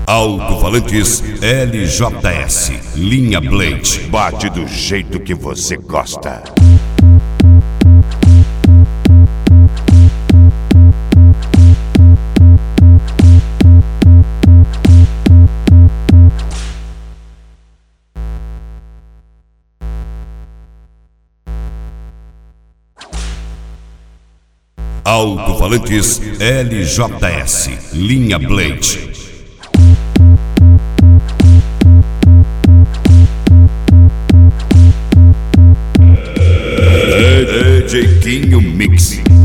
Alto-falantes LJS, linha Blade. Bate do jeito que você gosta. Alto-falantes LJS, linha Blade. DJ Quinho Mix.